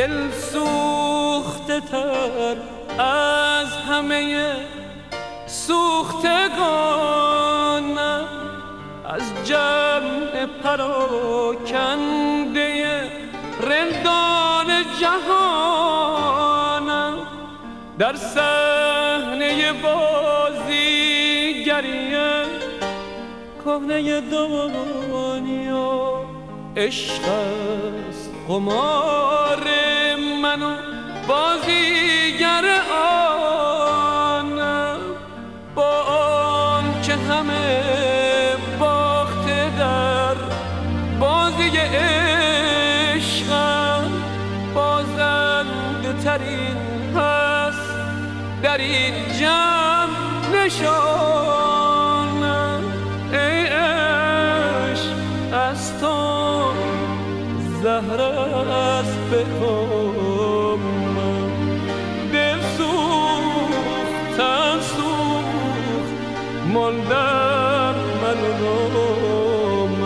دل سوخته تر از همه سوختگانم، از جمع پراکنده رندان جهانم. در صحنه بازیگری کهنه دنیا عشق است قمار من و بازیگر آنم. با آن که همه باخته در بازی عشقم، بازنده ترین هست در این جمع نشانم. ای عشق از تو زهر است به کامم، دل سوخت تن سوخت ماندم من و نامم.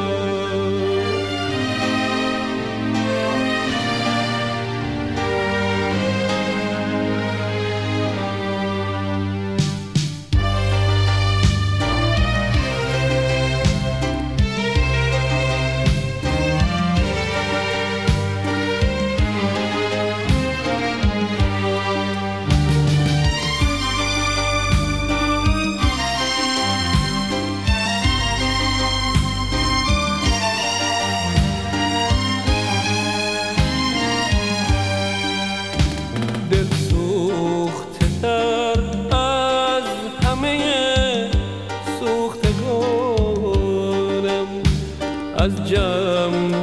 از جمع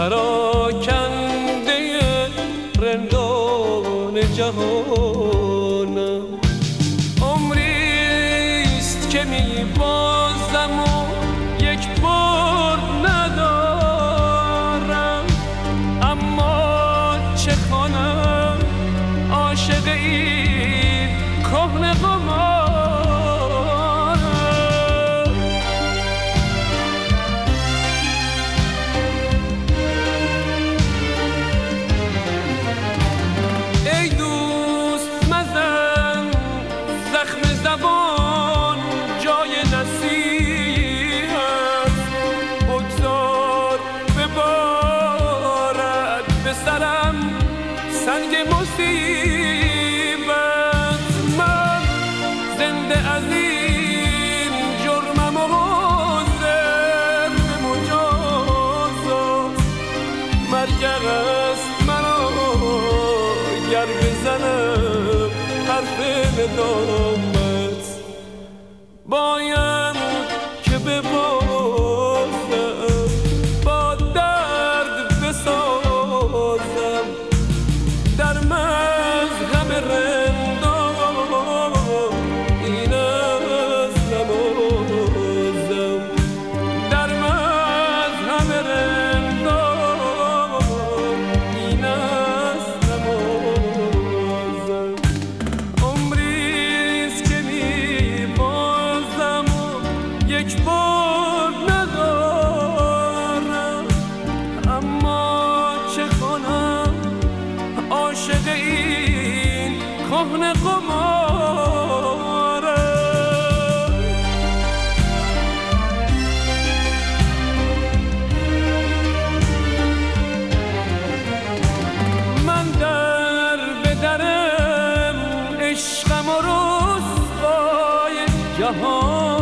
پراکنده رندان جهانم. عمریست که میبازم و یک بار ندارم، اما چه کنم عاشق این کهنه قمار. زبان جای نصیحت بگذار ببارد به سرم سنگ مصیبت. من زنده از این جرمم و حاضر به مجازات. مرگ است مرا گر بزنم حرف ندامت. باید که ببازم با درد بسازم در مذهب رندان. این است نمازم در مذهب رندان. این است نمازم. عمریست که یک بار ندارم، اما چه کنم عاشق این کهنه قمارم. من در به درم عشقم و رسوای جهان